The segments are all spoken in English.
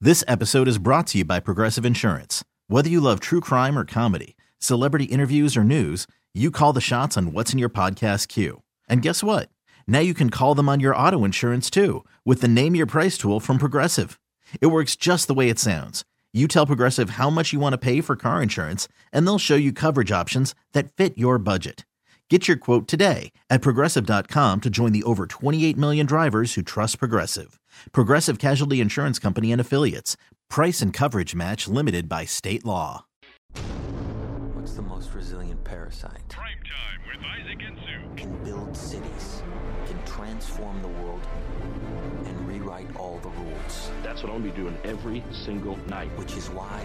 This episode is brought to you by Progressive Insurance. Whether you love true crime or comedy, celebrity interviews or news, you call the shots on what's in your podcast queue. And guess what? Now you can call them on your auto insurance too with the Name Your Price tool from Progressive. It works just the way it sounds. You tell Progressive how much you want to pay for car insurance, and they'll show you coverage options that fit your budget. Get your quote today at Progressive.com to join the over 28 million drivers who trust Progressive. Progressive Casualty Insurance Company and Affiliates. Price and coverage match limited by state law. What's the most resilient parasite? Prime Time with Isaac and Sue. Can build cities, can transform the world, and rewrite all the rules. That's what I'm gonna be doing every single night. Which is why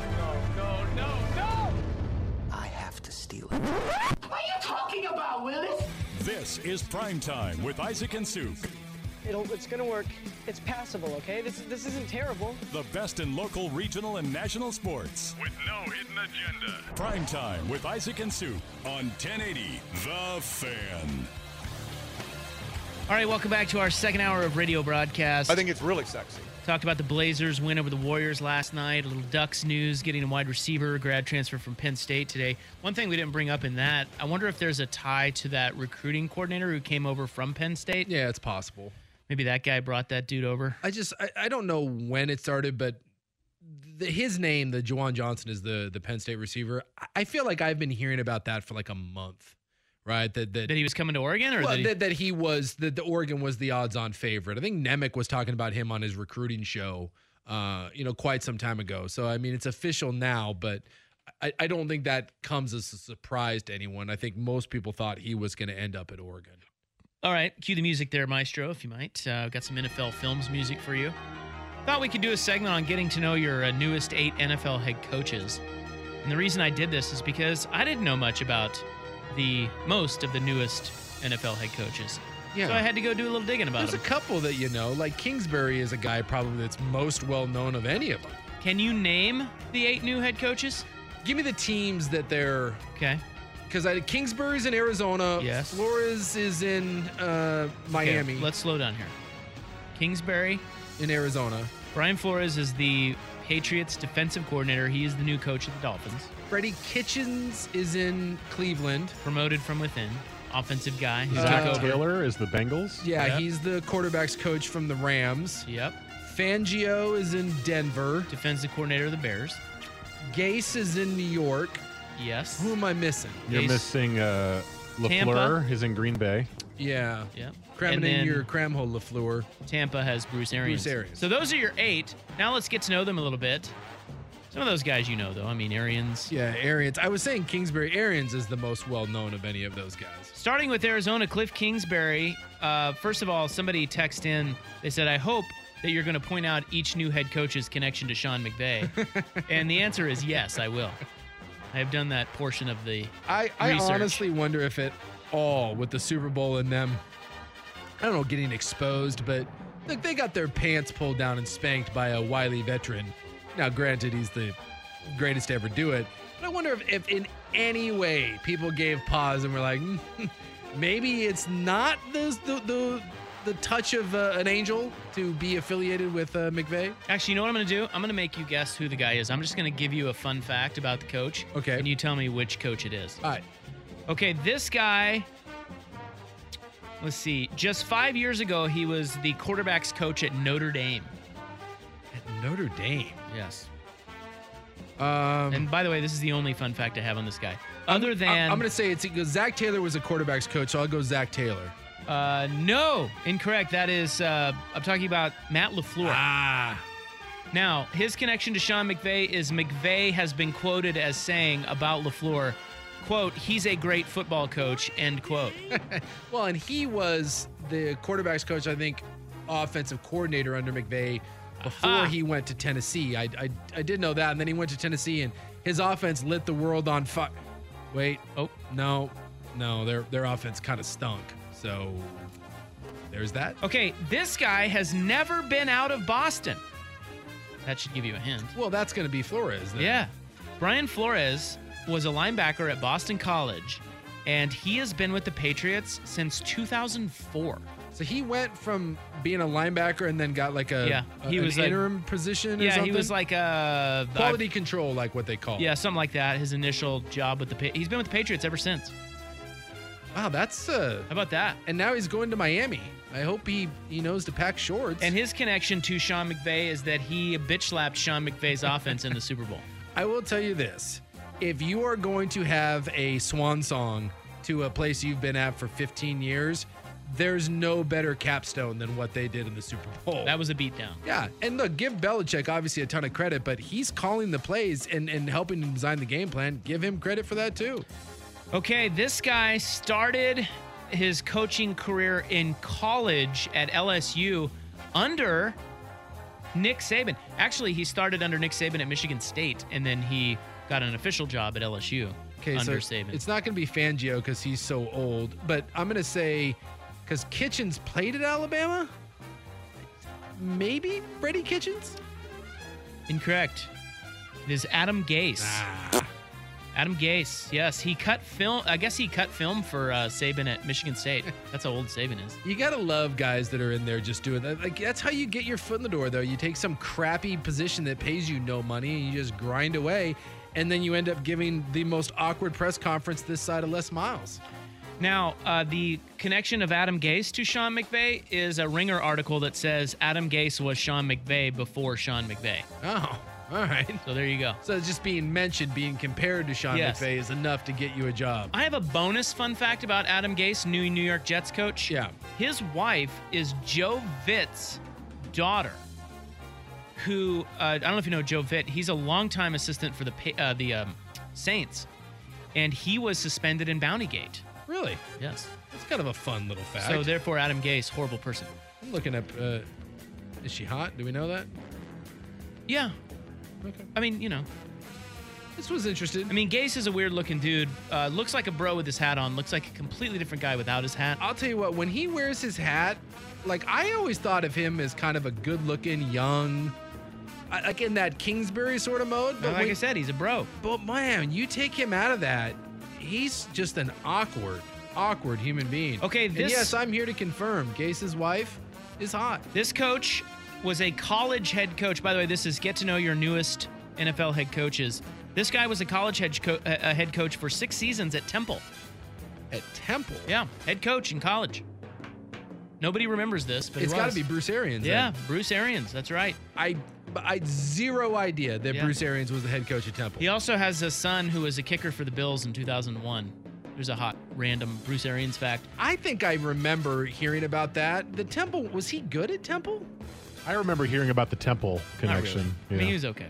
No! I have to steal it. What are you talking about, Willis? This is Prime Time with Isaac and Suk. It's gonna work. It's passable, okay? This isn't terrible. The best in local, regional, and national sports. With no hidden agenda. Prime Time with Isaac and Suk on 1080 The Fan. All right, welcome back to our second hour of radio broadcast. I think it's really sexy. Talked about the Blazers' win over the Warriors last night. A little Ducks news, getting a wide receiver, grad transfer from Penn State today. One thing we didn't bring up in that, I wonder if there's a tie to that recruiting coordinator who came over from Penn State. Yeah, it's possible. Maybe that guy brought that dude over. I don't know when it started, but his name, the Juwan Johnson, is the Penn State receiver. I feel like I've been hearing about that for like a month, right? That he was coming to Oregon, or that Oregon was the odds-on favorite. I think Nemec was talking about him on his recruiting show, quite some time ago. So I mean, it's official now, but I don't think that comes as a surprise to anyone. I think most people thought he was going to end up at Oregon. All right, cue the music there, Maestro, if you might. Got some NFL Films music for you. Thought we could do a segment on getting to know your newest 8 NFL head coaches. And the reason I did this is because I didn't know much about most of the newest NFL head coaches. Yeah. So I had to go do a little digging about There's them. a couple that you know, like Kingsbury is a guy probably that's most well-known of any of them. Can you name the 8 new head coaches? Give me the teams that they're... Okay. Because Kingsbury's in Arizona. Yes. Flores is in Miami. Okay, let's slow down here. Kingsbury. In Arizona. Brian Flores is the Patriots defensive coordinator. He is the new coach of the Dolphins. Freddie Kitchens is in Cleveland. Promoted from within. Offensive guy. Who Zach took over. Taylor is the Bengals. Yeah, Yep. he's the quarterback's coach from the Rams. Yep. Fangio is in Denver. Defensive coordinator of the Bears. Gase is in New York. Yes. Who am I missing? You're Gase. missing Tampa. LaFleur is in Green Bay. Yeah. Yep. Cramming And in then your cramhole LaFleur. Tampa has Bruce Arians. Bruce Arians. So those are your 8. Now let's get to know them a little bit. Some of those guys you know, though. I mean, Arians. Yeah, Arians. I was saying Kingsbury. Arians is the most well-known of any of those guys. Starting with Arizona, Cliff Kingsbury. First of all, somebody texted in. They said, I hope that you're going to point out each new head coach's connection to Sean McVay. And the answer is yes, I will. I have done that portion of the I research. honestly wonder if at all, with the Super Bowl and them, I don't know, getting exposed, but look, they got their pants pulled down and spanked by a wily veteran. Now, granted, he's the greatest to ever do it, but I wonder if in any way people gave pause and were like, maybe it's not the touch of an angel to be affiliated with McVay. Actually, you know what I'm going to do? I'm going to make you guess who the guy is. I'm just going to give you a fun fact about the coach. Okay. And you tell me which coach it is. All right. Okay, this guy, let's see. Just 5 years ago, he was the quarterback's coach at Notre Dame. At Notre Dame. Yes. Um, And by the way, this is the only fun fact I have on this guy. Other than... I'm going to say it's because Zach Taylor was a quarterback's coach, so I'll go Zach Taylor. No, incorrect. That is, I'm talking about Matt LaFleur. Ah. Now, his connection to Sean McVay is McVay has been quoted as saying about LaFleur, quote, he's a great football coach, end quote. Well, and he was the quarterback's coach, I think, offensive coordinator under McVay before he went to Tennessee. I did know that, and then he went to Tennessee, and his offense lit the world on fire. Wait, no, their offense kind of stunk. So there's that. Okay, this guy has never been out of Boston. That should give you a hint. Well, that's going to be Flores then. Yeah. Brian Flores was a linebacker at Boston College, and he has been with the Patriots since 2004. So he went from being a linebacker and then got like an interim position or something? Yeah, he was like a... Quality control, like what they call it. Yeah, something like that. His initial job with he's been with the Patriots ever since. Wow, that's... How about that? And now he's going to Miami. I hope he knows to pack shorts. And his connection to Sean McVay is that he bitch-slapped Sean McVay's offense in the Super Bowl. I will tell you this. If you are going to have a swan song to a place you've been at for 15 years... There's no better capstone than what they did in the Super Bowl. That was a beatdown. Yeah, and look, give Belichick obviously a ton of credit, but he's calling the plays and helping him design the game plan. Give him credit for that too. Okay, this guy started his coaching career in college at LSU under Nick Saban. Actually, he started under Nick Saban at Michigan State, and then he got an official job at LSU under Saban. It's not going to be Fangio because he's so old, but I'm going to say... Because Kitchens played at Alabama? Maybe Freddie Kitchens? Incorrect. It is Adam Gase. Adam Gase, yes. He cut film. I guess he cut film for Saban at Michigan State. That's how old Saban is. You got to love guys that are in there just doing that. Like, that's how you get your foot in the door, though. You take some crappy position that pays you no money and you just grind away, and then you end up giving the most awkward press conference this side of Les Miles. Now, the connection of Adam Gase to Sean McVay is a Ringer article that says Adam Gase was Sean McVay before Sean McVay. Oh, all right. So there you go. So just being mentioned, being compared to Sean McVay is enough to get you a job. I have a bonus fun fact about Adam Gase, New York Jets coach. Yeah. His wife is Joe Vitt's daughter, who, I don't know if you know Joe Vitt. He's a longtime assistant for the Saints, and he was suspended in Bountygate. Really? Yes. That's kind of a fun little fact. So therefore, Adam Gase, horrible person. I'm looking up, is she hot? Do we know that? Yeah. Okay. I mean, This was interesting. I mean, Gase is a weird looking dude. Looks like a bro with his hat on. Looks like a completely different guy without his hat. I'll tell you what, when he wears his hat, like I always thought of him as kind of a good looking, young, like in that Kingsbury sort of mode. But like I said, he's a bro. But man, you take him out of that, he's just an awkward human being. Okay, and yes, I'm here to confirm, Gase's wife is hot. This coach was a college head coach. By the way, this is get to know your newest NFL head coaches. This guy was a college head coach for 6 seasons at Temple. At Temple? Yeah, head coach in college. Nobody remembers this, but it's got to be Bruce Arians. Yeah, then. Bruce Arians. That's right. I had zero idea that Bruce Arians was the head coach at Temple. He also has a son who was a kicker for the Bills in 2001. There's a hot, random Bruce Arians fact. I think I remember hearing about that. The Temple, was he good at Temple? I remember hearing about the Temple connection. Really. Yeah. I mean, he was okay.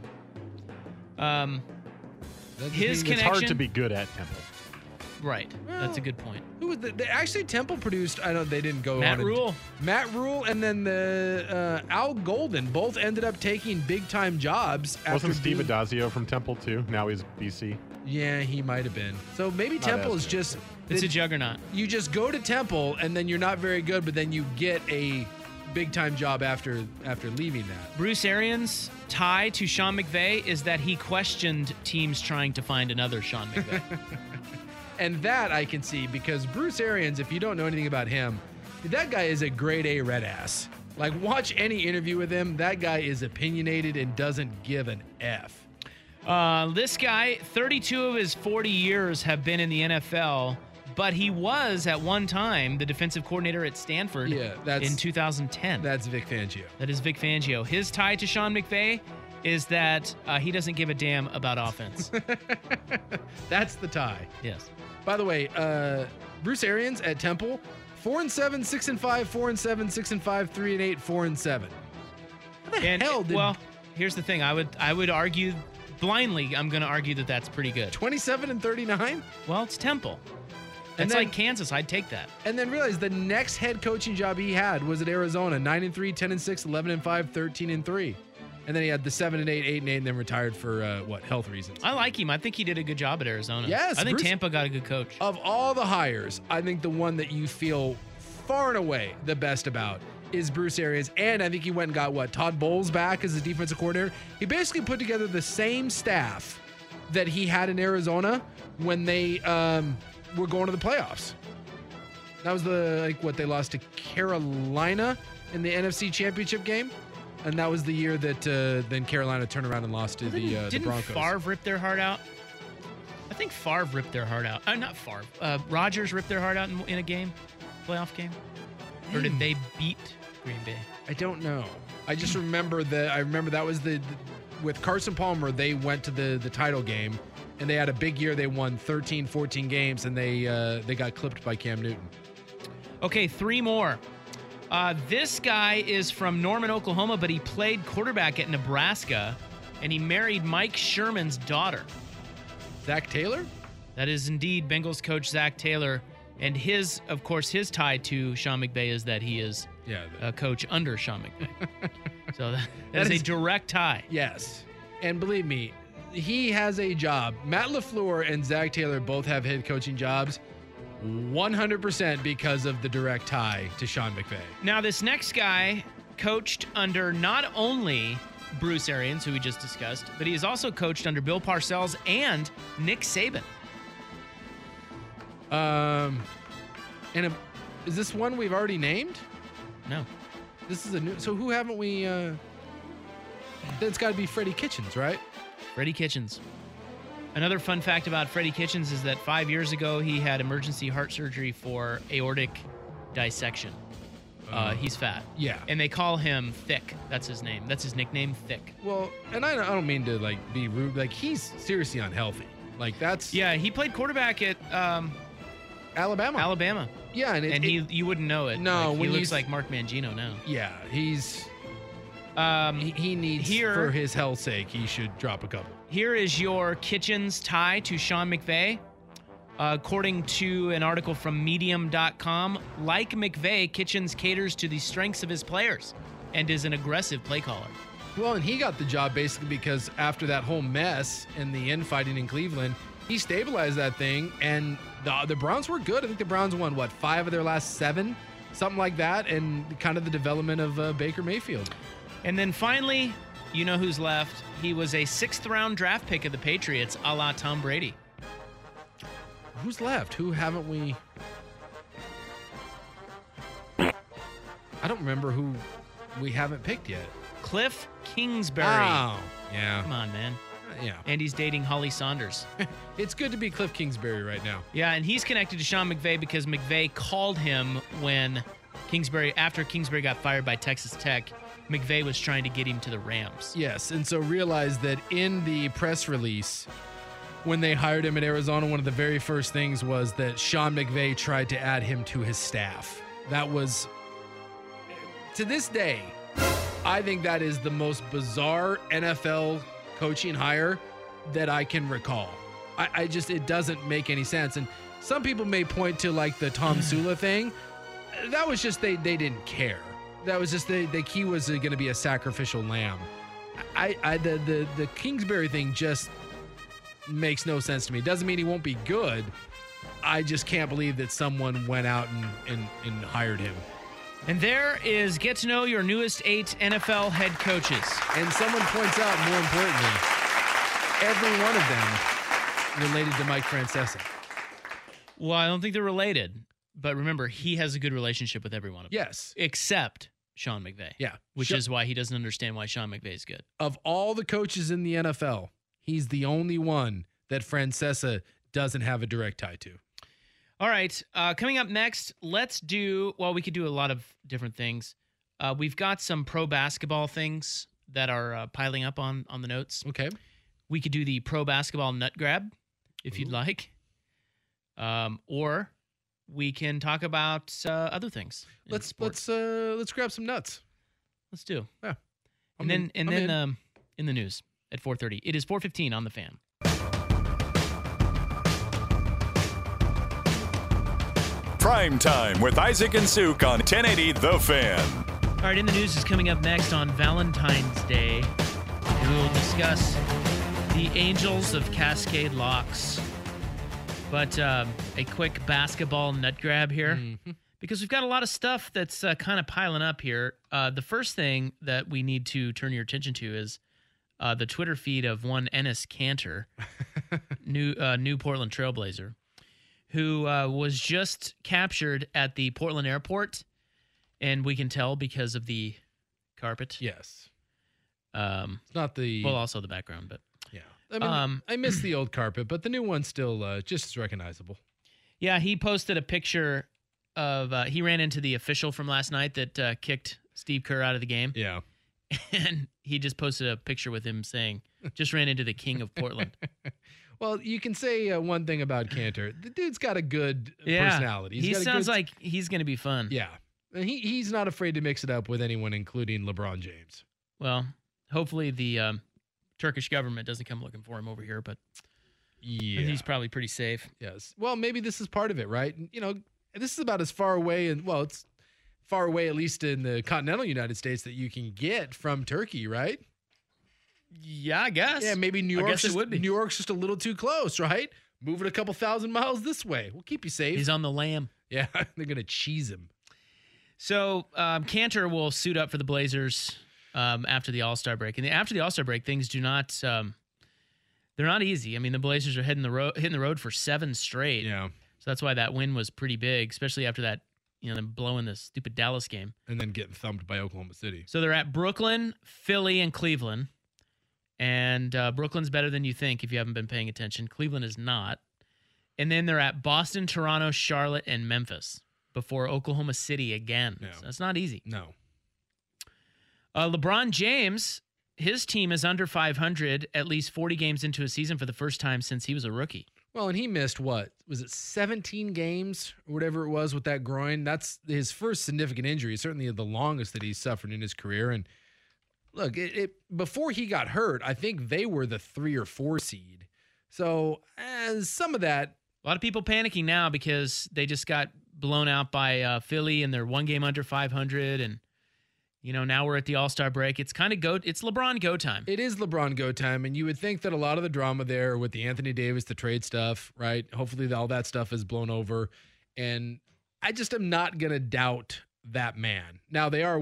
His connection. It's hard to be good at Temple. Right. Well, that's a good point. Who was actually Temple produced? I don't. They didn't go. Matt on Rule. Matt Rule, and then the Al Golden both ended up taking big time jobs. Wasn't Steve Adazio from Temple too? Now he's BC. Yeah, he might have been. So maybe Temple is just. It's a juggernaut. You just go to Temple and then you're not very good, but then you get a big time job after leaving that. Bruce Arians' tie to Sean McVay is that he questioned teams trying to find another Sean McVay. And that I can see because Bruce Arians, if you don't know anything about him, that guy is a grade A red ass. Like, watch any interview with him. That guy is opinionated and doesn't give an F. This guy, 32 of his 40 years have been in the NFL, but he was at one time the defensive coordinator at Stanford in 2010. That's Vic Fangio. That is Vic Fangio. His tie to Sean McVay is that he doesn't give a damn about offense. That's the tie. Yes. By the way, Bruce Arians at Temple, 4-7, 6-5, 4-7, 6-5, 3-8, 4-7. What the hell did? Well, here's the thing. I would argue blindly. I'm going to argue that that's pretty good. 27-39. Well, it's Temple. It's like Kansas. I'd take that. And then realize the next head coaching job he had was at Arizona, 9-3, 10-6, 11-5, 13-3. And then he had the 7-8, 8-8, and then retired for health reasons. I like him. I think he did a good job at Arizona. Yes, I think Bruce, Tampa got a good coach. Of all the hires, I think the one that you feel far and away the best about is Bruce Arians. And I think he went and got Todd Bowles back as the defensive coordinator. He basically put together the same staff that he had in Arizona when they were going to the playoffs. That was they lost to Carolina in the NFC Championship game. And that was the year that then Carolina turned around and lost to the Broncos. Didn't Favre rip their heart out? I think Favre ripped their heart out. Not Favre. Rodgers ripped their heart out in a game, playoff game. Or did they beat Green Bay? I don't know. I just remember that was with Carson Palmer, they went to the title game, and they had a big year. They won 13, 14 games, and they got clipped by Cam Newton. Okay, 3 more. This guy is from Norman, Oklahoma, but he played quarterback at Nebraska, and he married Mike Sherman's daughter. Zach Taylor? That is indeed Bengals coach Zach Taylor. And his tie to Sean McVay is that he is a coach under Sean McVay. So that is a direct tie. Yes. And believe me, he has a job. Matt LaFleur and Zach Taylor both have head coaching jobs 100% because of the direct tie to Sean McVay. Now, this next guy coached under not only Bruce Arians, who we just discussed, but he has also coached under Bill Parcells and Nick Saban. Is this one we've already named? No. This is a new. So who haven't we? It's got to be Freddie Kitchens, right? Freddie Kitchens. Another fun fact about Freddie Kitchens is that 5 years ago he had emergency heart surgery for aortic dissection. He's fat. Yeah. And they call him Thick. That's his name. That's his nickname, Thick. Well, and I don't mean to be rude. He's seriously unhealthy. That's. Yeah, he played quarterback at Alabama. Yeah, and you wouldn't know it. No, he looks like Mark Mangino now. Yeah, he's. He needs, for his health's sake, he should drop a couple. Here is your Kitchens tie to Sean McVay. According to an article from Medium.com, like McVay, Kitchens caters to the strengths of his players and is an aggressive play caller. Well, and he got the job basically because after that whole mess and the infighting in Cleveland, he stabilized that thing, and the Browns were good. I think the Browns won, 5 of their last 7? Something like that, and kind of the development of Baker Mayfield. And then finally, you know who's left. He was a 6th-round draft pick of the Patriots, a la Tom Brady. Who's left? Who haven't we? I don't remember who we haven't picked yet. Cliff Kingsbury. Oh, yeah. Come on, man. Yeah. And he's dating Holly Saunders. It's good to be Cliff Kingsbury right now. Yeah, and he's connected to Sean McVay because McVay called him when after Kingsbury got fired by Texas Tech, McVay was trying to get him to the Rams. Yes, and so realized that in the press release, when they hired him in Arizona, one of the very first things was that Sean McVay tried to add him to his staff. That was, to this day, I think that is the most bizarre NFL coaching hire that I can recall. It doesn't make any sense. And some people may point to the Tom Sula thing. That was just, they didn't care. That was just, he was going to be a sacrificial lamb. The Kingsbury thing just makes no sense to me. Doesn't mean he won't be good. I just can't believe that someone went out and hired him. And there is get to know your newest 8 NFL head coaches. And someone points out, more importantly, every one of them related to Mike Francesa. Well, I don't think they're related. But remember, he has a good relationship with every one of them. Yes. Except Sean McVay. Yeah. Which is why he doesn't understand why Sean McVay is good. Of all the coaches in the NFL, he's the only one that Francesa doesn't have a direct tie to. All right. Coming up next, we could do a lot of different things. We've got some pro basketball things that are piling up on the notes. Okay. We could do the pro basketball nut grab if you'd like. Or we can talk about other things. Let's grab some nuts. Let's do. Yeah. And then in the news at 4:30. It is 4:15 on the Fan. Prime Time with Isaac and Suk on 1080 The Fan. All right, In the News is coming up next on Valentine's Day. And we will discuss the Angels of Cascade Locks. But a quick basketball nut grab here, because we've got a lot of stuff that's kind of piling up here. The first thing that we need to turn your attention to is the Twitter feed of one Enes Kanter, new Portland Trailblazer, who was just captured at the Portland airport, and we can tell because of the carpet. Yes. It's not the... Well, also the background, but... Yeah. I mean, I miss the old carpet, but the new one's still just as recognizable. Yeah, he posted a picture of... he ran into the official from last night that kicked Steve Kerr out of the game. Yeah. And he just posted a picture with him saying, just ran into the king of Portland. Well, you can say one thing about Cantor. The dude's got a good personality. He sounds like he's going to be fun. Yeah. And he's not afraid to mix it up with anyone, including LeBron James. Well, hopefully the Turkish government doesn't come looking for him over here, but he's probably pretty safe. Yes. Well, maybe this is part of it, right? You know, this is about as far away, it's far away, at least in the continental United States, that you can get from Turkey, right? Yeah, I guess. Yeah, maybe New York's just a little too close, right? Move it a couple thousand miles this way. We'll keep you safe. He's on the lam. Yeah, they're going to cheese him. So Cantor will suit up for the Blazers after the All-Star break. And after the All-Star break, things do not they're not easy. I mean, the Blazers are hitting the road for 7 straight. Yeah. So that's why that win was pretty big, especially after that, them blowing the stupid Dallas game. And then getting thumped by Oklahoma City. So they're at Brooklyn, Philly, and Cleveland. And Brooklyn's better than you think if you haven't been paying attention. Cleveland is not. And then they're at Boston, Toronto, Charlotte, and Memphis before Oklahoma City again. No. So that's not easy. No. LeBron James, his team is under 500 at least 40 games into a season for the first time since he was a rookie. Well, and he missed what? Was it 17 games or whatever it was with that groin? That's his first significant injury, certainly the longest that he's suffered in his career. And look, before he got hurt, I think they were the 3 or 4 seed. So some of that. A lot of people panicking now because they just got blown out by Philly and they're 1 game under 500. And, now we're at the All-Star break. It's it's LeBron go time. It is LeBron go time. And you would think that a lot of the drama there with the Anthony Davis, the trade stuff, right? Hopefully all that stuff is blown over. And I just am not going to doubt that man. Now they are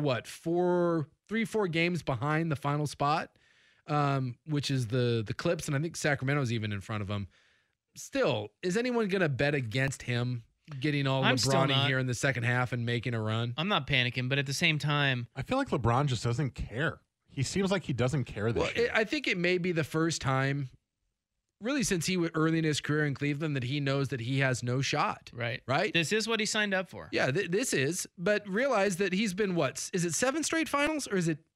3-4 games behind the final spot, which is the Clips, and I think Sacramento's even in front of them. Still, is anyone going to bet against him getting all LeBron here in the second half and making a run? I'm not panicking, but at the same time, I feel like LeBron just doesn't care. He seems like he doesn't care this year. I think it may be the first time, really since he was early in his career in Cleveland, that he knows that he has no shot. Right. Right? This is what he signed up for. Yeah, this is. But realize that he's been is it 7 straight finals or is it?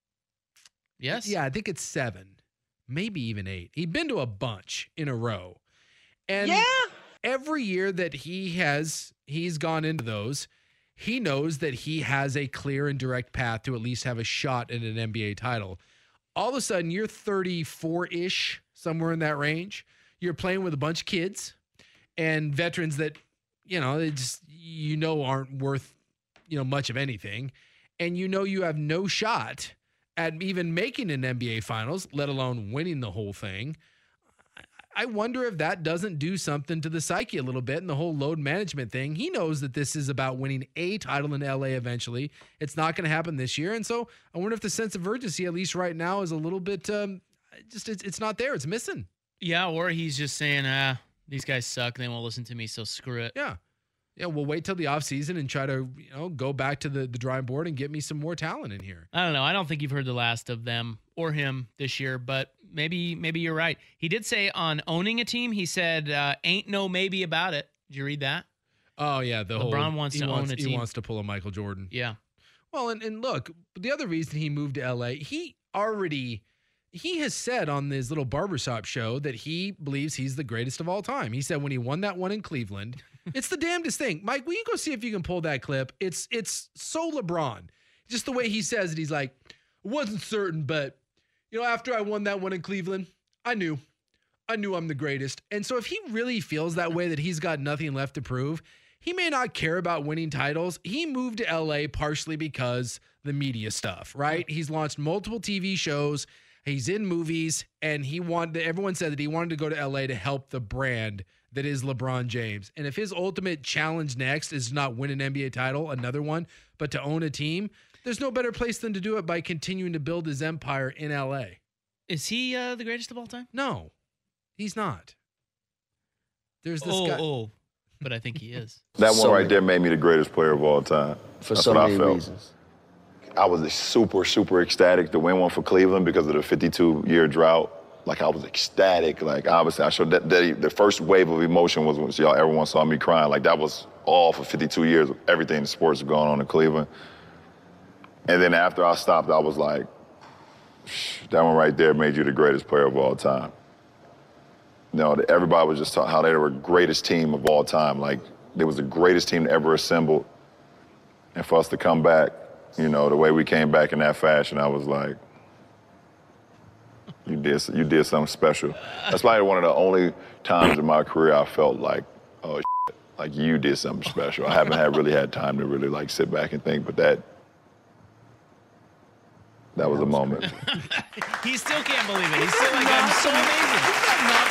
Yes. Yeah, I think it's 7, maybe even 8. He'd been to a bunch in a row. And every year that he's gone into those, he knows that he has a clear and direct path to at least have a shot at an NBA title. All of a sudden, you're 34-ish, somewhere in that range. You're playing with a bunch of kids and veterans that, they just, aren't worth, much of anything. And you have no shot at even making an NBA Finals, let alone winning the whole thing. I wonder if that doesn't do something to the psyche a little bit and the whole load management thing. He knows that this is about winning a title in LA eventually. It's not going to happen this year. And so I wonder if the sense of urgency, at least right now, is a little bit it's not there. It's missing. Yeah, or he's just saying, these guys suck. They won't listen to me, so screw it. Yeah. Yeah, we'll wait till the offseason and try to, go back to the drawing board and get me some more talent in here. I don't know. I don't think you've heard the last of them or him this year, but maybe you're right. He did say on owning a team, he said, ain't no maybe about it. Did you read that? Oh, yeah. LeBron wants to own a team. He wants to pull a Michael Jordan. Yeah. Well, and look, the other reason he moved to LA, he has said on this little barbershop show that he believes he's the greatest of all time. He said when he won that one in Cleveland, it's the damnedest thing. Mike, will you go see if you can pull that clip? It's so LeBron. Just the way he says it, he's like, wasn't certain, but, after I won that one in Cleveland, I knew I'm the greatest. And so if he really feels that way, that he's got nothing left to prove, he may not care about winning titles. He moved to LA partially because the media stuff, right? He's launched multiple TV shows. He's in movies, and everyone said that he wanted to go to LA to help the brand that is LeBron James. And if his ultimate challenge next is not win an NBA title, another one, but to own a team, there's no better place than to do it by continuing to build his empire in LA. Is he the greatest of all time? No, he's not. There's this guy. but I think he is. That one right there made me the greatest player of all time. For That's so what many I felt. reasons. I was super, super ecstatic to win one for Cleveland because of the 52-year drought. Like, I was ecstatic. Like, obviously, I showed that the first wave of emotion was when everyone saw me crying. Like, that was all for 52 years. Everything in sports was going on in Cleveland. And then after I stopped, I was like, that one right there made you the greatest player of all time. You know, everybody was just talking how they were the greatest team of all time. Like, they was the greatest team ever assembled. And for us to come back, you know, the way we came back in that fashion, I was like, you did something special. That's probably one of the only times in my career I felt like, oh, shit, like you did something special. I haven't really had time to really like sit back and think, but that was a moment. He still can't believe it. He's still like, I'm so amazing. Isn't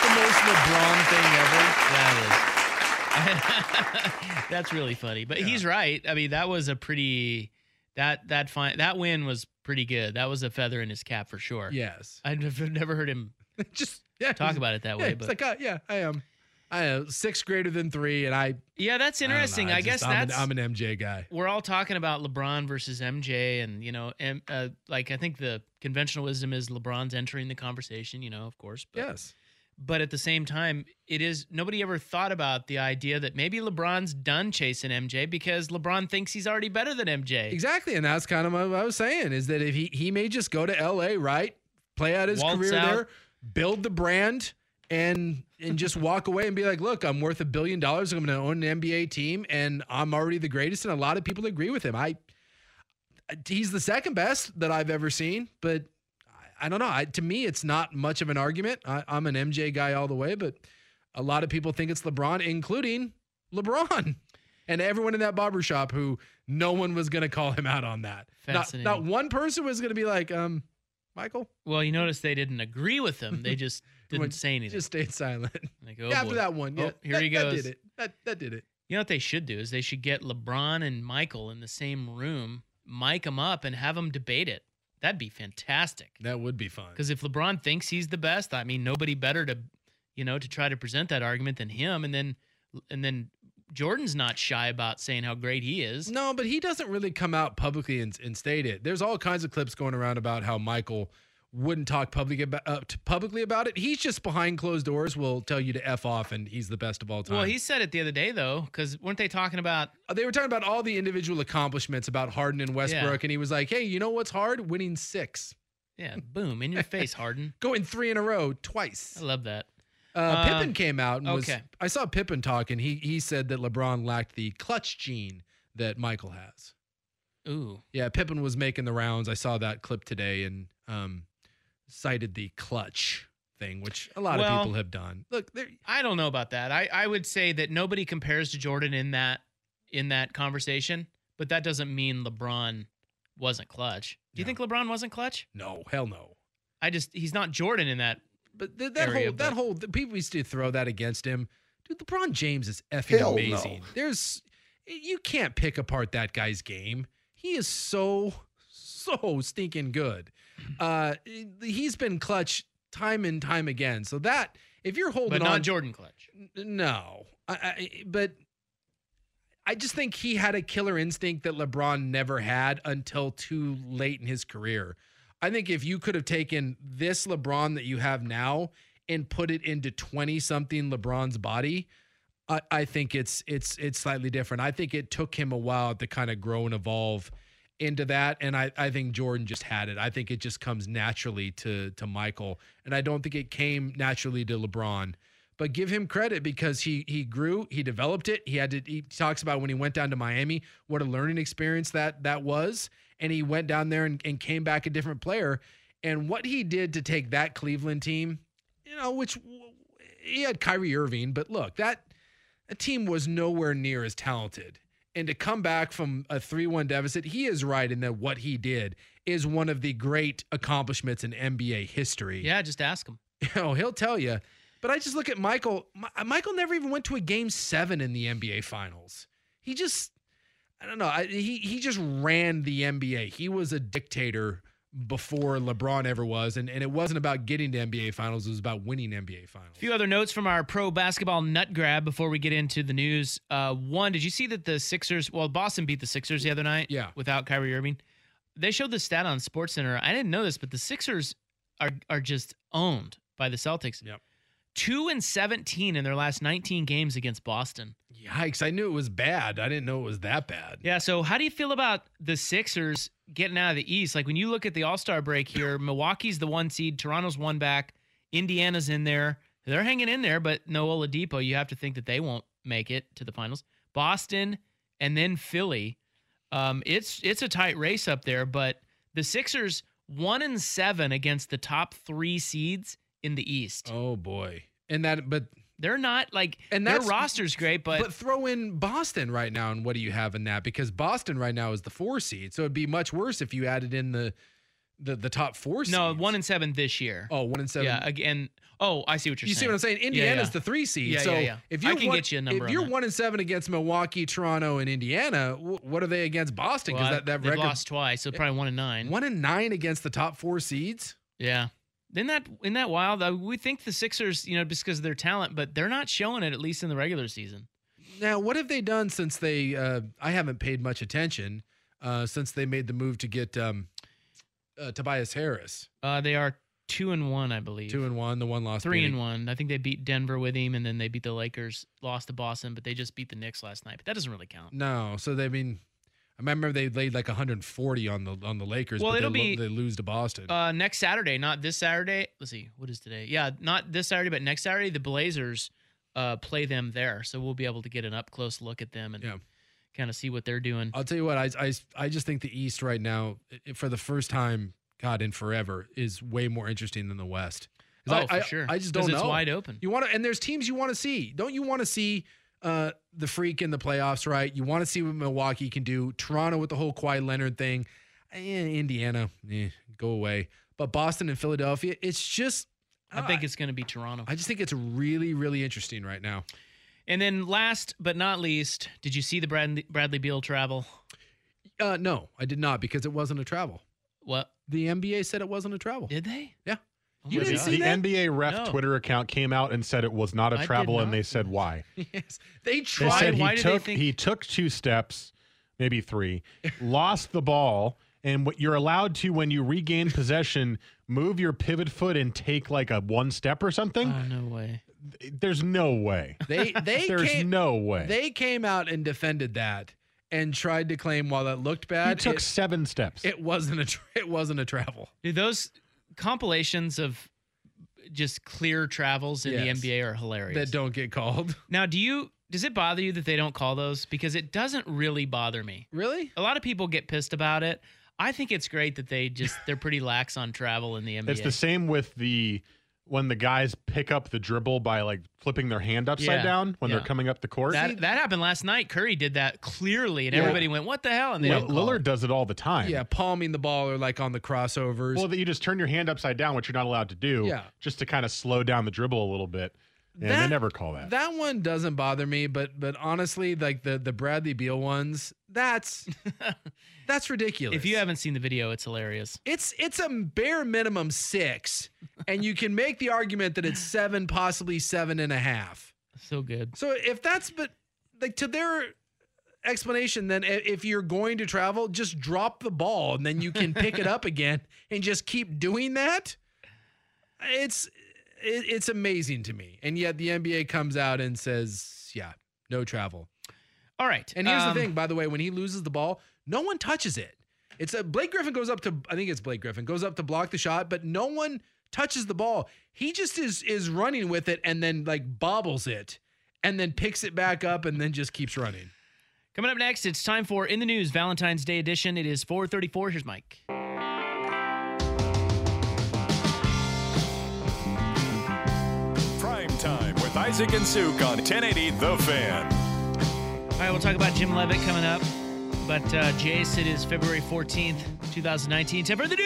that not the most LeBron thing ever? That is. That's really funny. But he's right. I mean, that was a pretty that win was pretty good. That was a feather in his cap for sure. Yes. I've never heard him talk about it that way. It's but like, I am 6 greater than 3, and yeah, that's interesting. I guess I'm an MJ guy. We're all talking about LeBron versus MJ, and you know, like I think the conventional wisdom is LeBron's entering the conversation. You know, of course. But, yes. But at the same time, nobody ever thought about the idea that maybe LeBron's done chasing MJ because LeBron thinks he's already better than MJ. Exactly, and that's kind of what I was saying, is that if he may just go to LA, right, play out his career there, build the brand, and just walk away and be like, look, I'm worth $1 billion. I'm going to own an NBA team, and I'm already the greatest, and a lot of people agree with him. He's the second best that I've ever seen, but I don't know. To me, it's not much of an argument. I'm an MJ guy all the way, but a lot of people think it's LeBron, including LeBron and everyone in that barbershop who no one was going to call him out on that. Not one person was going to be like, Michael? Well, you notice they didn't agree with him. They just didn't say anything. Just stayed silent. Like, oh, after that one, yeah, here he goes. That did it. That did it. You know what they should do is they should get LeBron and Michael in the same room, mic them up, and have them debate it. That'd be fantastic. That would be fun. Because if LeBron thinks he's the best, I mean, nobody better to try to present that argument than him. And then Jordan's not shy about saying how great he is. No, but he doesn't really come out publicly and state it. There's all kinds of clips going around about how Michael wouldn't talk publicly about it. He's just behind closed doors will tell you to F off, and he's the best of all time. Well, he said it the other day, though, because weren't they talking about... They were talking about all the individual accomplishments about Harden and Westbrook, and he was like, hey, you know what's hard? Winning 6. Yeah, boom, in your face, Harden. Going 3 in a row, twice. I love that. Pippen came out and okay. I saw Pippen talking. He said that LeBron lacked the clutch gene that Michael has. Ooh. Yeah, Pippen was making the rounds. I saw that clip today and cited the clutch thing, which a lot of people have done. Look, I don't know about that. I would say that nobody compares to Jordan in that conversation, but that doesn't mean LeBron wasn't clutch. Do you think LeBron wasn't clutch? No, hell no. He's not Jordan in that. But that whole people used to throw that against him. Dude, LeBron James is effing amazing. No. You can't pick apart that guy's game. He is so stinking good. He's been clutch time and time again. So that if you're holding but not on, Jordan clutch. No, but I just think he had a killer instinct that LeBron never had until too late in his career. I think if you could have taken this LeBron that you have now and put it into 20-something LeBron's body, I think it's slightly different. I think it took him a while to kind of grow and evolve into that, and I think Jordan just had it. I think it just comes naturally to Michael, and I don't think it came naturally to LeBron. But give him credit because he grew, he developed it. He talks about when he went down to Miami, what a learning experience that was. And he went down there and came back a different player. And what he did to take that Cleveland team, which he had Kyrie Irving, but look, that team was nowhere near as talented. And to come back from a 3-1 deficit, he is right in that what he did is one of the great accomplishments in NBA history. Yeah, just ask him. He'll tell you. But I just look at Michael. Michael never even went to a Game 7 in the NBA Finals. I don't know. He just ran the NBA. He was a dictator before LeBron ever was. And it wasn't about getting to NBA Finals. It was about winning NBA Finals. A few other notes from our pro basketball nut grab before we get into the news. One, did you see that the Sixers, Boston beat the Sixers the other night? Yeah. Without Kyrie Irving. They showed the stat on SportsCenter. I didn't know this, but the Sixers are just owned by the Celtics. Yep. 2-17 in their last 19 games against Boston. Yikes. I knew it was bad. I didn't know it was that bad. Yeah, so how do you feel about the Sixers getting out of the East? Like when you look at the All-Star break here, Milwaukee's the 1 seed, Toronto's 1 back, Indiana's in there. They're hanging in there, but no Oladipo. You have to think that they won't make it to the finals. Boston and then Philly. It's a tight race up there, but the Sixers 1-7 against the top 3 seeds in the East. Oh boy. But they're not like, and their that's, roster's great, but throw in Boston right now, and what do you have in that? Because Boston right now is the 4 seed, so it'd be much worse if you added in the top 4 seeds. No, 1-7 this year. Oh, 1-7. Yeah, again. Oh, I see what you're saying. You see what I'm saying? Indiana's the 3 seed. Yeah, so yeah. if I can get you a number. If you're 1-7 against Milwaukee, Toronto, and Indiana, what are they against Boston? Because that they've record lost twice, so probably 1-9. 1-9 against the top 4 seeds. Yeah. Isn't that wild? We think the Sixers, just because of their talent, but they're not showing it, at least in the regular season. Now, what have they done since they? I haven't paid much attention since they made the move to get Tobias Harris. They are 2-1, I believe. 2-1. The one lost. 3-1. I think they beat Denver with him, and then they beat the Lakers. Lost to Boston, but they just beat the Knicks last night. But that doesn't really count. No. So I remember they laid like 140 on the Lakers. Well, but they lose to Boston. Next Saturday, not this Saturday. Let's see, what is today? Yeah, not this Saturday, but next Saturday, the Blazers play them there, so we'll be able to get an up close look at them and kind of see what they're doing. I'll tell you what, I just think the East right now, for the first time, God, in forever, is way more interesting than the West. For sure. I just don't know. It's wide open. And there's teams you want to see. Don't you want to see the Freak in the playoffs, right? You want to see what Milwaukee can do. Toronto with the whole Kawhi Leonard thing. Indiana, go away. But Boston and Philadelphia, it's just... I think it's going to be Toronto. I just think it's really, really interesting right now. And then last but not least, did you see the Bradley Beal travel? No, I did not, because it wasn't a travel. What? The NBA said it wasn't a travel. Did they? Yeah. You didn't see that? The NBA ref Twitter account came out and said it was not a travel, and they said why. Yes, they tried. They said he took 2 steps, maybe 3, lost the ball, and what you're allowed to, when you regain possession, move your pivot foot and take like a 1 step or something. No way. There's no way. There's no way. They came out and defended that and tried to claim, while that looked bad, he took 7 steps. It wasn't a travel. Dude, those compilations of just clear travels in the NBA are hilarious. That don't get called. Now, does it bother you that they don't call those? Because it doesn't really bother me. Really? A lot of people get pissed about it. I think it's great that they're pretty lax on travel in the NBA. It's the same with when the guys pick up the dribble by like flipping their hand upside down when they're coming up the court. That happened last night. Curry did that clearly, and everybody went, "What the hell?" And Lillard does it all the time. Yeah, palming the ball or like on the crossovers. Well, you just turn your hand upside down, which you're not allowed to do, just to kind of slow down the dribble a little bit. And they never call that. That one doesn't bother me, but honestly, like the Bradley Beal ones, that's ridiculous. If you haven't seen the video, it's hilarious. It's a bare minimum 6, and you can make the argument that it's 7, possibly 7.5. So good. So if that's, but like to their explanation, then if you're going to travel, just drop the ball and then you can pick it up again and just keep doing that. It's amazing to me. And yet the NBA comes out and says, no travel. All right. And here's the thing, by the way, when he loses the ball, no one touches it. It's Blake Griffin goes up to, I think it's Blake Griffin, goes up to block the shot, but no one touches the ball. He just is running with it and then like bobbles it and then picks it back up and then just keeps running. Coming up next, it's time for In the News Valentine's Day edition. It is 4:34. Here's Mike. Time with Isaac and Suk on 1080 The Fan. All right, we'll talk about Jim Levitt coming up. But Jace, it is February 14th, 2019. Time for the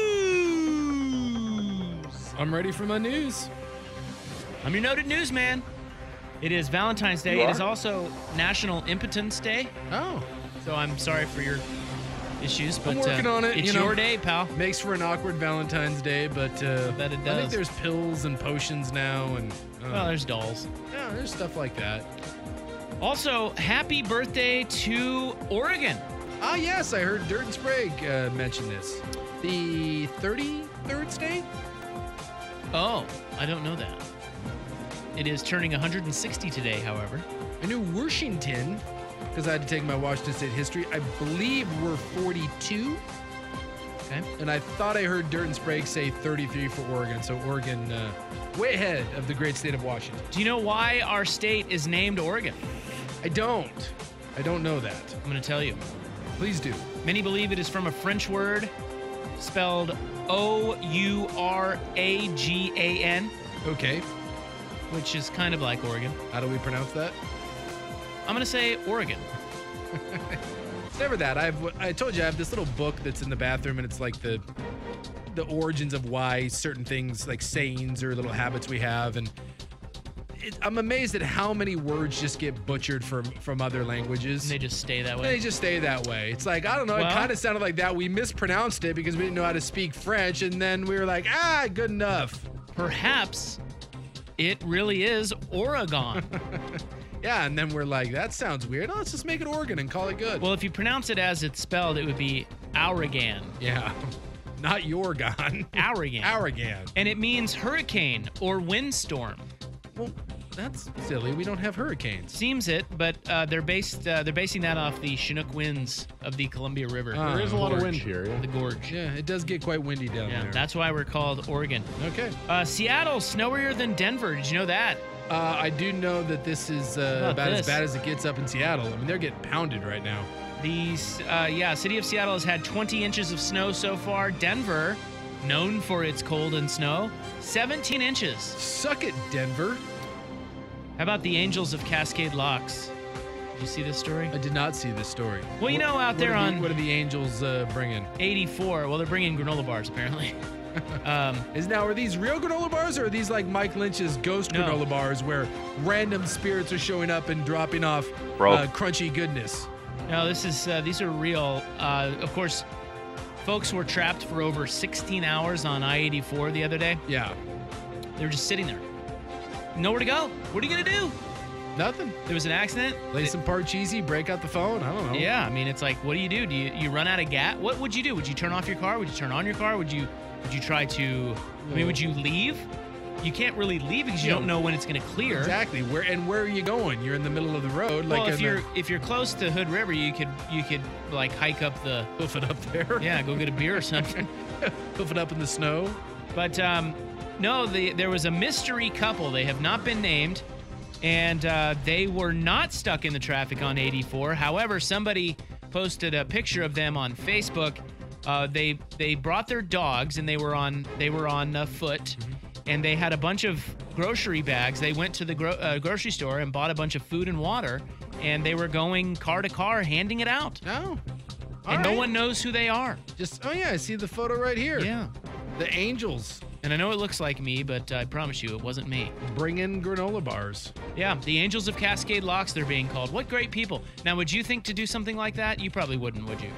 news. I'm ready for my news. I'm your noted newsman. It is Valentine's Day. It is also National Impotence Day. Oh. So I'm sorry for your issues, but I'm working on it. It's your day, pal. Makes for an awkward Valentine's Day, but Bet it I does. think there's pills and potions now, and Well, there's dolls. yeah, there's stuff like that. Also, happy birthday to Oregon. Ah, yes, I heard Dirt and Sprague mention this. The 33rd state? Oh, I don't know that. It is turning 160 today, however. I knew Washington, because I had to take my Washington State history. I believe we're 42. Okay. And I thought I heard Dirt and Sprague say 33 for Oregon. So Oregon way ahead of the great state of Washington. Do you know why our state is named Oregon? I don't know that. I'm going to tell you. Please do. Many believe it is from a French word spelled Ouragan, Okay. which is kind of like Oregon. How do we pronounce that? I'm going to say Oregon. It's never that. I told you I have this little book that's in the bathroom, and it's like the origins of why certain things, like sayings or little habits we have, and I'm amazed at how many words just get butchered from other languages. And they just stay that way. They just stay that way. It's like, I don't know, it Well- kind of sounded like that. We mispronounced it because we didn't know how to speak French, and then we were like, good enough. Perhaps it really is Oregon. Yeah, and then we're like, that sounds weird. Let's just make it Oregon and call it good. Well, if you pronounce it as it's spelled, it would be Ouragan. Yeah. Not Yorgon. Ouragan. Ouragan. And it means hurricane or windstorm. Well, that's silly. We don't have hurricanes. Seems it, but they're basing that off the Chinook winds of the Columbia River. There is a lot of gorge. wind here. Yeah. The gorge. Yeah, it does get quite windy down Yeah, there. that's why we're called Oregon. Okay. Seattle, snowier than Denver. Did you know that? I do know that this is about as this? bad as it gets up in Seattle. I mean, they're getting pounded right now. The city of Seattle has had 20 inches of snow so far. Denver, known for its cold and snow, 17 inches. Suck it, Denver. How about the Angels of Cascade Locks? Did you see this story? I did not see this story. Well, you know, out there on what are the Angels bringing? 84. Well, they're bringing granola bars apparently. Are these real granola bars, or are these like Mike Lynch's ghost No. granola bars where random spirits are showing up and dropping off crunchy goodness? No, these are real. Of course, folks were trapped for over 16 hours on I-84 the other day. Yeah. They were just sitting there. Nowhere to go. What are you going to do? Nothing. There was an accident. Lay some Parcheesi, break out the phone. I don't know. Yeah, I mean, it's like, what do? You run out of gas? What would you do? Would you turn off your car? Would you turn on your car? Would you try to? I mean, would you leave? You can't really leave because you don't know when it's going to clear. Exactly. Where are you going? You're in the middle of the road. Well, Like if you're close to Hood River, you could like hike up the hoof it up there. Yeah, go get a beer or something. Hoof it up in the snow. But no, there was a mystery couple. They have not been named, and they were not stuck in the traffic on 84. However, somebody posted a picture of them on Facebook. They brought their dogs, and they were on foot, and they had a bunch of grocery bags. They went to the grocery store and bought a bunch of food and water, and they were going car to car handing it out. Oh. And no one knows who they are. I see the photo right here. Yeah. The Angels. And I know it looks like me, but I promise you it wasn't me. Bring in granola bars. Yeah, the Angels of Cascade Locks, they're being called. What great people. Now, would you think to do something like that? You probably wouldn't, would you?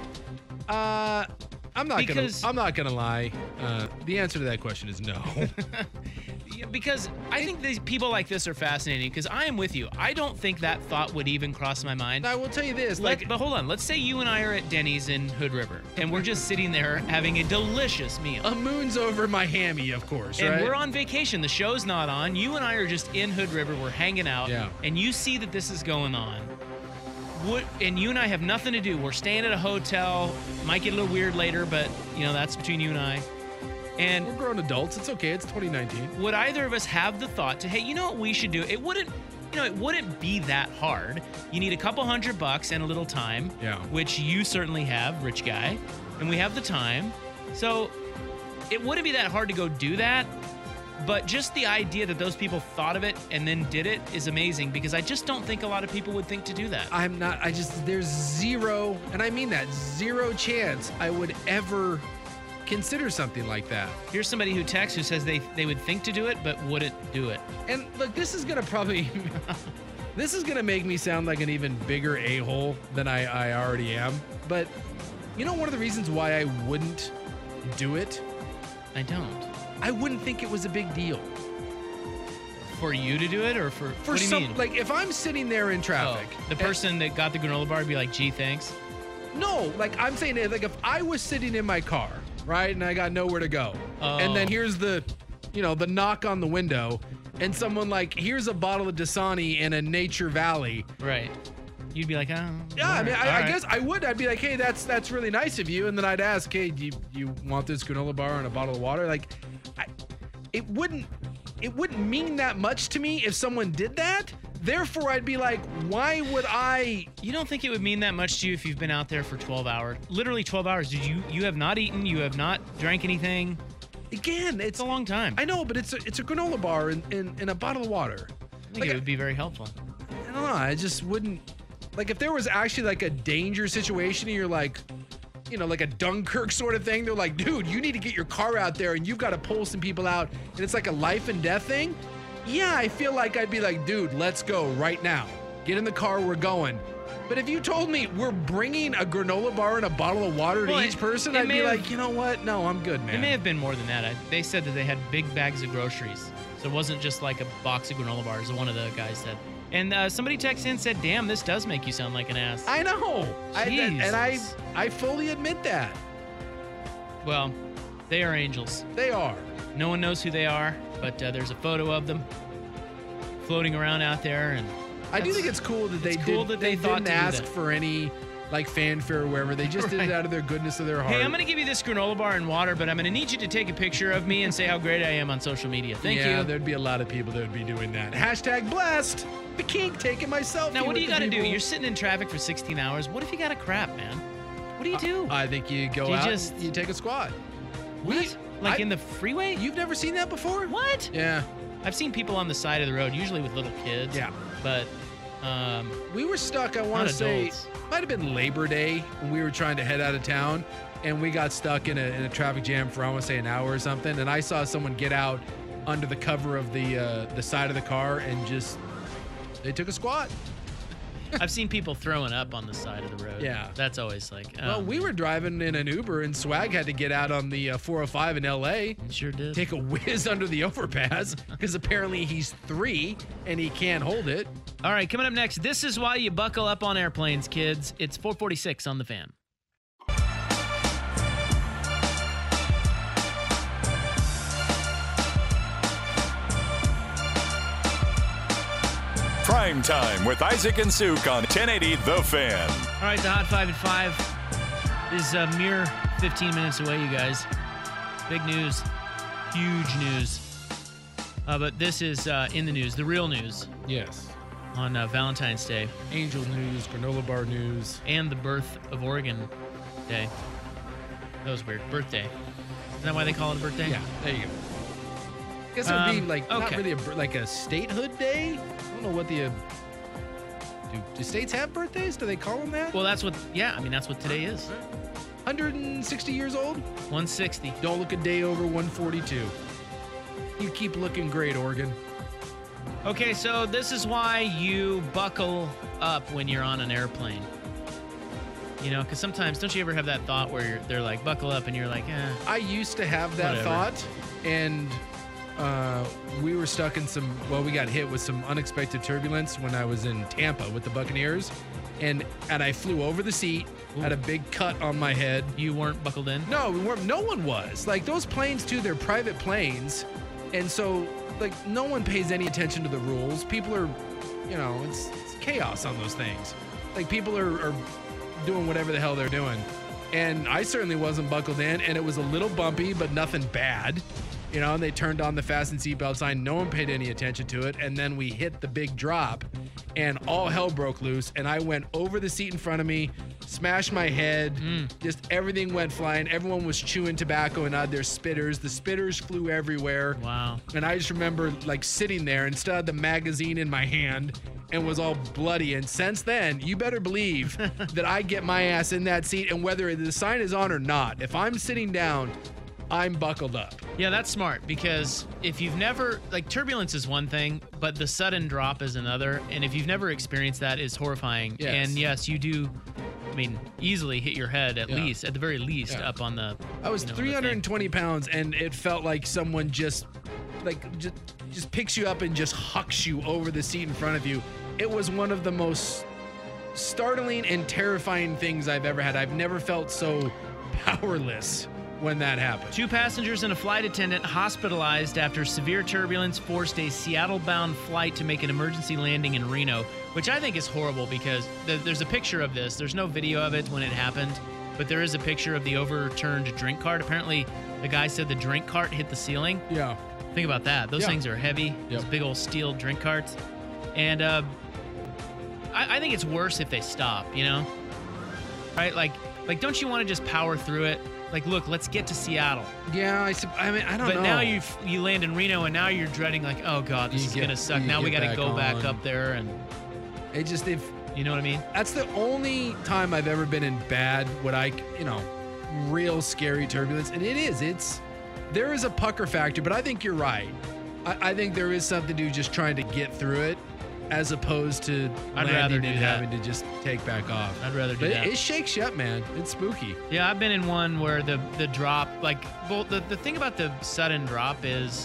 I'm not gonna lie. The answer to that question is no. Yeah, because I think these people like this are fascinating, because I am with you. I don't think that thought would even cross my mind. I will tell you this. But hold on. Let's say you and I are at Denny's in Hood River, and we're just sitting there having a delicious meal. A moon's over my hammy, of course, and right? we're on vacation. The show's not on. You and I are just in Hood River. We're hanging out. Yeah. And you see that this is going on. And you and I have nothing to do. We're staying at a hotel. Might get a little weird later, but, that's between you and I. And we're grown adults. It's okay. It's 2019. Would either of us have the thought to, hey, you know what we should do? It wouldn't be that hard. You need a couple $100 and a little time, which you certainly have, rich guy, and we have the time. So it wouldn't be that hard to go do that. But just the idea that those people thought of it and then did it is amazing, because I just don't think a lot of people would think to do that. There's zero, and I mean that, zero chance I would ever consider something like that. Here's somebody who texts who says they would think to do it but wouldn't do it. And look, this is gonna make me sound like an even bigger a-hole than I already am. But You know one of the reasons why I wouldn't do it? I don't. I wouldn't think it was a big deal. For you to do it, or for what do you mean? Like if I'm sitting there in traffic, the person that got the granola bar would be like, "Gee, thanks." No, like I'm saying, like if I was sitting in my car, right, and I got nowhere to go, and then here's the knock on the window, and someone like, here's a bottle of Dasani and a Nature Valley, right? You'd be like, oh. Yeah, I mean, I right. guess I would. I'd be like, hey, that's really nice of you, and then I'd ask, hey, do you want this granola bar and a bottle of water? Like, it wouldn't mean that much to me if someone did that. Therefore, I'd be like, why would I? You don't think it would mean that much to you if you've been out there for 12 hours? Literally 12 hours. You have not eaten, you have not drank anything. Again, it's a long time. I know, but it's a granola bar in a bottle of water. I think it would be very helpful. I don't know. I just wouldn't. Like, if there was actually like a danger situation and you're like, like a Dunkirk sort of thing, they're like, dude, you need to get your car out there and you've got to pull some people out and it's like a life and death thing. Yeah, I feel like I'd be like, dude, let's go right now. Get in the car, we're going. But if you told me we're bringing a granola bar and a bottle of water to each person, I'd be like, you know what? No, I'm good, man. It may have been more than that. They said that they had big bags of groceries. So it wasn't just like a box of granola bars, one of the guys said. And somebody texted in and said, damn, this does make you sound like an ass. I know. Jesus. I fully admit that. Well, they are angels. They are. No one knows who they are, but there's a photo of them floating around out there. And I do think it's cool that they didn't ask for any like fanfare or wherever. They just did it out of their goodness of their heart. Hey, I'm going to give you this granola bar and water, but I'm going to need you to take a picture of me and say how great I am on social media. Thank you. Yeah, there'd be a lot of people that would be doing that. Hashtag blessed. The king taking myself. Now, what do you got to do? You're sitting in traffic for 16 hours. What if you got a crap, man? What do you do? I think you go out and you take a squat. What? In the freeway? You've never seen that before? What? Yeah. I've seen people on the side of the road, usually with little kids. Yeah. But we were stuck, I want to say, might have been Labor Day when we were trying to head out of town, and we got stuck in a traffic jam for, I want to say, an hour or something, and I saw someone get out under the cover of the side of the car and just, they took a squat. I've seen people throwing up on the side of the road. Yeah. That's always like... well, we were driving in an Uber, and Swag had to get out on the 405 in L.A. Sure did. Take a whiz under the overpass, because apparently he's 3, and he can't hold it. All right, coming up next, this is why you buckle up on airplanes, kids. It's 446 on The Fan. Prime Time with Isaac and Suk on 1080 The Fan. All right, the Hot 5 at 5 is a mere 15 minutes away, you guys. Big news. Huge news. But this is in the news, the real news. Yes. On Valentine's Day. Angel news, granola bar news. And the birth of Oregon Day. That was weird. Birthday. Is that why they call it a birthday? Yeah, there you go. I guess it would be not really like a statehood day. I don't know what the do states have birthdays? Do they call them that? Well, that's what today is. 160 years old? 160. Don't look a day over 142. You keep looking great, Oregon. Okay, so this is why you buckle up when you're on an airplane. You know, because sometimes, don't you ever have that thought where they're like, buckle up, and you're like, eh. I used to have that thought, and we were stuck in we got hit with some unexpected turbulence when I was in Tampa with the Buccaneers, and I flew over the seat, had a big cut on my head. You weren't buckled in? No, we weren't. No one was. Like, those planes, too, they're private planes, and so, like, no one pays any attention to the rules. People are, it's chaos on those things. Like, people are doing whatever the hell they're doing. And I certainly wasn't buckled in, and it was a little bumpy, but nothing bad. And they turned on the fasten seatbelt sign. No one paid any attention to it. And then we hit the big drop, and all hell broke loose. And I went over the seat in front of me, smashed my head. Just everything went flying. Everyone was chewing tobacco and had their spitters. The spitters flew everywhere. Wow. And I just remember, like, sitting there and still had the magazine in my hand and was all bloody. And since then, you better believe that I get my ass in that seat. And whether the sign is on or not, if I'm sitting down, I'm buckled up. Yeah, that's smart, because if you've never, like, turbulence is one thing, but the sudden drop is another. And if you've never experienced that, it's horrifying. Yes. And yes, you do I mean, easily hit your head at the very least, up on the. I was 320 pounds, and it felt like someone just picks you up and just hucks you over the seat in front of you. It was one of the most startling and terrifying things I've ever had. I've never felt so powerless when that happened. 2 passengers and a flight attendant hospitalized after severe turbulence forced a Seattle-bound flight to make an emergency landing in Reno, which I think is horrible because there's a picture of this. There's no video of it when it happened, but there is a picture of the overturned drink cart. Apparently, the guy said the drink cart hit the ceiling. Yeah. Think about that. Those things are heavy. Those big old steel drink carts. And I think it's worse if they stop, you know? Right? Like don't you want to just power through it? Like, look, let's get to Seattle. Yeah, I mean, I don't know. But now you land in Reno, and now you're dreading, like, oh, God, this is going to suck. Now we got to go back up there. And it just, you know what I mean? That's the only time I've ever been in bad, real scary turbulence. And there is a pucker factor, but I think you're right. I think there is something to just trying to get through it, as opposed to landing and having to just take back off. I'd rather do that. It shakes you up, man. It's spooky. Yeah, I've been in one where the drop, the thing about the sudden drop is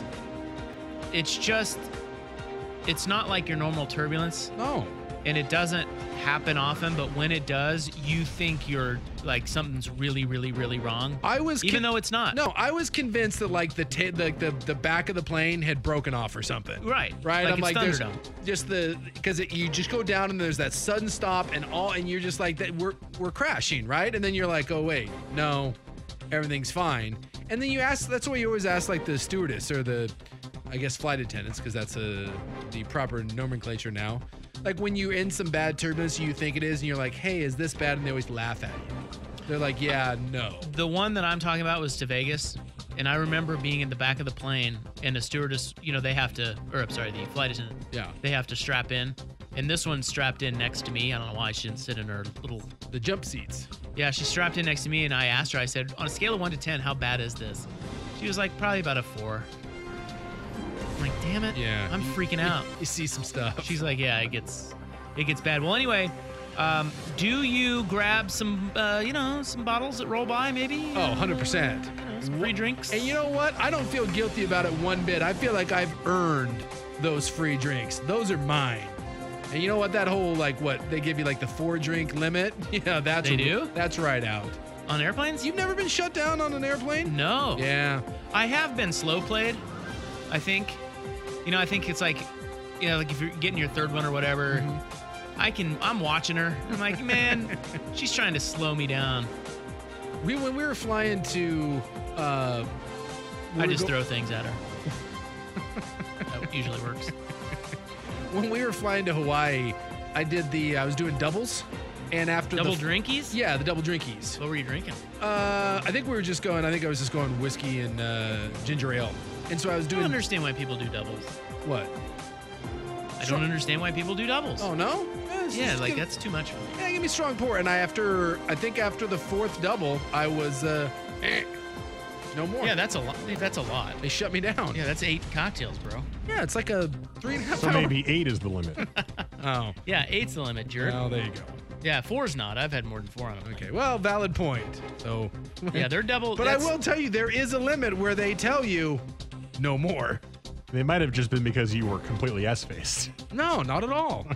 it's not like your normal turbulence. No. And it doesn't happen often, but when it does, you think you're like something's really, really, really wrong. Even though it's not. No, I was convinced that the back of the plane had broken off or something. Right. Right. I'm like, there's Thunderdome. just because you just go down and there's that sudden stop and you're just like that we're crashing, right? And then you're like, oh wait, no, everything's fine. And then you ask. That's why you always ask like the stewardess or the, I guess, flight attendants, because that's the proper nomenclature now. Like when you're in some bad turbulence, you think it is, and you're like, hey, is this bad? And they always laugh at you. They're like, yeah, no. The one that I'm talking about was to Vegas, and I remember being in the back of the plane, and the stewardess, the flight attendant, they have to strap in. And this one's strapped in next to me. I don't know why she didn't sit in her the jump seats. Yeah, she's strapped in next to me, and I asked her, I said, on a scale of 1 to 10, how bad is this? She was like, probably about a 4. I'm like, damn it. Yeah. I'm freaking out. You see some stuff. She's like, yeah, it gets bad. Well, anyway, do you grab some bottles that roll by maybe? Oh, 100%. Some free drinks. And you know what? I don't feel guilty about it one bit. I feel like I've earned those free drinks. Those are mine. And you know what? That whole, they give you the 4-drink limit? Yeah, They do? That's right out. On airplanes? You've never been shut down on an airplane? No. Yeah. I have been slow played, I think. I think it's like if you're getting your third one or whatever, I'm watching her. I'm like, man, she's trying to slow me down. When we were flying to, I just throw things at her. That usually works. When we were flying to Hawaii, I was doing doubles. And after double drinkies? Yeah, the double drinkies. What were you drinking? I think I was just going whiskey and ginger ale. And so I was doing. I don't understand why people do doubles. What? I don't understand why people do doubles. Oh no? Yeah, that's too much for me. Yeah, give me strong pour. And I think after the 4th double, I was no more. Yeah, that's a lot. That's a lot. They shut me down. Yeah, that's 8 cocktails, bro. Yeah, it's like a 3.5 So maybe 8 is the limit. Oh. Yeah, 8's the limit, jerk. Well, there you go. Yeah, 4's not. I've had more than 4 on them. Okay, well, valid point. So. Yeah, they're double. But I will tell you, there is a limit where they tell you no more. They might have just been because you were completely S-faced. No, not at all.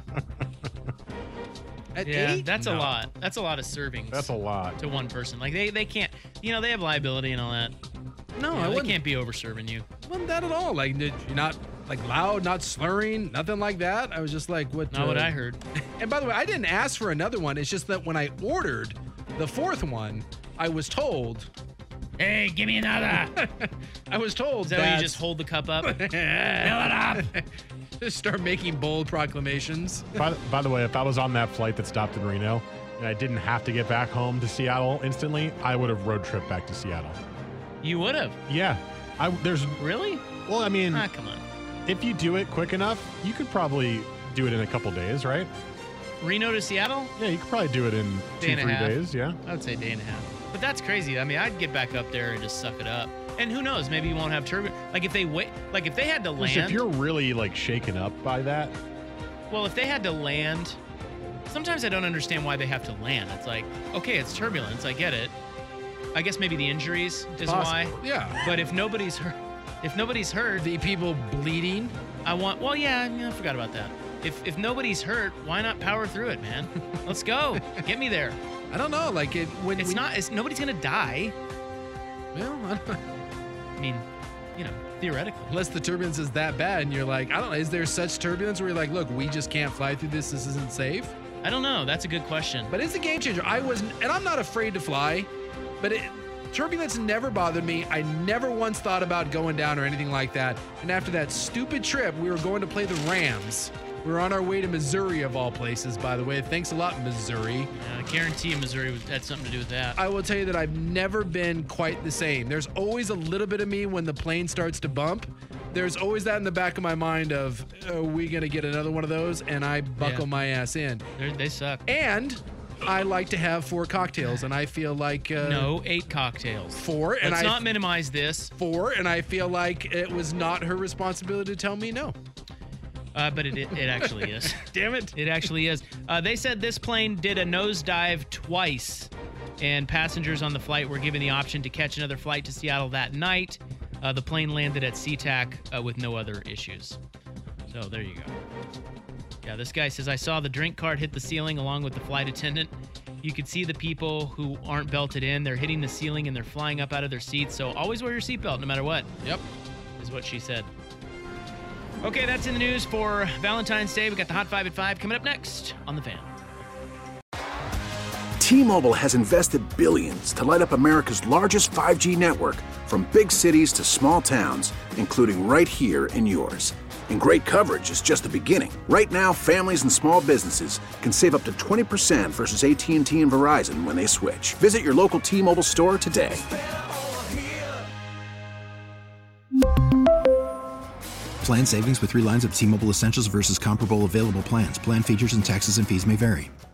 At 8? That's a lot. That's a lot of servings. That's a lot. To one person. Like, they can't, they have liability and all that. No, they can't be over-serving you. Wasn't that at all. Like, you're not, loud, not slurring, nothing like that. I was just like, what? Not what I heard. And by the way, I didn't ask for another one. It's just that when I ordered the 4th one, I was told, hey, give me another. I was told Is that where you just hold the cup up? Fill it up. Just start making bold proclamations. By the way, if I was on that flight that stopped in Reno and I didn't have to get back home to Seattle instantly, I would have road tripped back to Seattle. You would have? Yeah. Really? Well, I mean, come on. If you do it quick enough, you could probably do it in a couple days, right? Reno to Seattle? Yeah, you could probably do it in 2-3 days. Yeah. I would say day and a half. But that's crazy. I mean, I'd get back up there and just suck it up. And who knows? Maybe you won't have turbulence. If they had to land. If you're really shaken up by that. Well, if they had to land sometimes I don't understand why they have to land. It's like, okay, it's turbulence. I get it. I guess maybe the injuries is why. Yeah. But if nobody's hurt, the people bleeding. I forgot about that. If nobody's hurt, why not power through it, man? Let's go. Get me there. I don't know. Like nobody's gonna die. Well, I mean, theoretically. Unless the turbulence is that bad and you're like, I don't know, is there such turbulence where you're like, look, we just can't fly through this isn't safe? I don't know. That's a good question. But it's a game changer. And I'm not afraid to fly, but turbulence never bothered me. I never once thought about going down or anything like that. And after that stupid trip, we were going to play the Rams. We were on our way to Missouri, of all places, by the way. Thanks a lot, Missouri. I guarantee Missouri had something to do with that. I will tell you that I've never been quite the same. There's always a little bit of me when the plane starts to bump. There's always that in the back of my mind of, are we going to get another one of those? And I buckle my ass in. They suck. And I like to have 4 cocktails, and I feel like... no, 8 cocktails. 4. And Let's not minimize this. 4, and I feel like it was not her responsibility to tell me no. But it actually is. Damn it. It actually is. They said this plane did a nosedive twice, and passengers on the flight were given the option to catch another flight to Seattle that night. The plane landed at SeaTac with no other issues. So there you go. Yeah, this guy says, I saw the drink cart hit the ceiling along with the flight attendant. You could see the people who aren't belted in. They're hitting the ceiling and they're flying up out of their seats. So always wear your seatbelt no matter what. Yep. Is what she said. Okay, that's in the news for Valentine's Day. We got the Hot 5 at 5 coming up next on The Fan. T-Mobile has invested billions to light up America's largest 5G network, from big cities to small towns, including right here in yours. And great coverage is just the beginning. Right now, families and small businesses can save up to 20% versus AT&T and Verizon when they switch. Visit your local T-Mobile store today. Plan savings with 3 lines of T-Mobile Essentials versus comparable available plans. Plan features and taxes and fees may vary.